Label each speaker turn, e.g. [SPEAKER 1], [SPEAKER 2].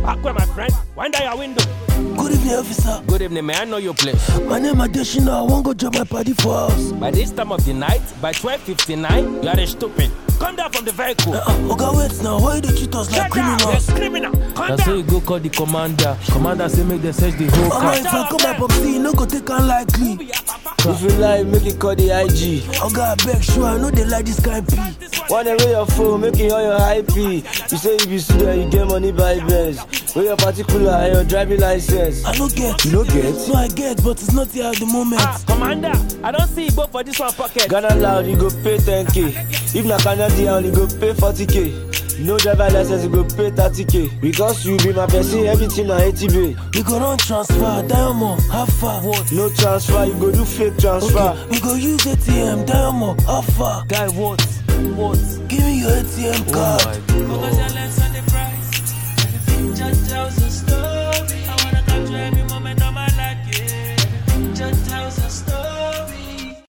[SPEAKER 1] Back where my friend, wind down your window.
[SPEAKER 2] Good evening, officer.
[SPEAKER 1] Good evening, man. I know your place.
[SPEAKER 2] My name is Adeshina. I want to go join my party for house.
[SPEAKER 1] By this time of the night, by 12:59, you are a stupid. Come down from the vehicle.
[SPEAKER 2] Okay, wait now. Why do you treat us like criminals?
[SPEAKER 1] Criminal.
[SPEAKER 3] That's how you go call the commander. Commander say make them search the whole car.
[SPEAKER 2] If I come up see, you no go take unlikely.
[SPEAKER 4] If you like, make it call the IG.
[SPEAKER 2] Okay, I beg, sure, I know they like this kind of pee.
[SPEAKER 4] Wanna wear your phone, make it on your IP. You say if you student, you get money by Benz. Wear your particular and your driving license.
[SPEAKER 2] I don't get.
[SPEAKER 4] You don't get?
[SPEAKER 2] No, I get, but it's not here at the moment.
[SPEAKER 1] Commander, I don't see you go for this one pocket.
[SPEAKER 4] Ghana loud, you go pay 10k. If na Canadian, you go pay 40k. No driver license, you go pay 30k. Because you be my person, everything na 80b.
[SPEAKER 2] We go run transfer, diamond, how far?
[SPEAKER 4] What? No transfer, you go do fake transfer.
[SPEAKER 2] Okay. We go use ATM, diamond, how far?
[SPEAKER 3] Guy, what?
[SPEAKER 2] Give me your ATM card.
[SPEAKER 3] Oh my God.